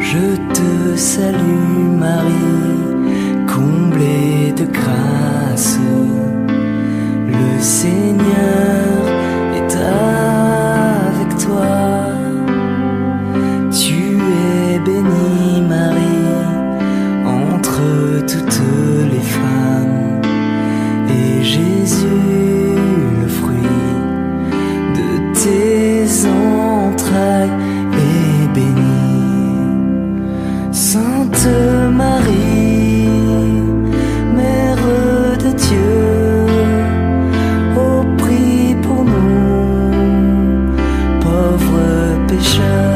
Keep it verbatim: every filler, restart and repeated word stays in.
Je te salue Marie, comblée de grâce, le Seigneur est avec toi. Tu es bénie Marie entre toutes les femmes, et Jésus, le fruit de tes entrailles, est béni. Sainte Marie, Mère de Dieu, oh prie pour nous, pauvres pécheurs,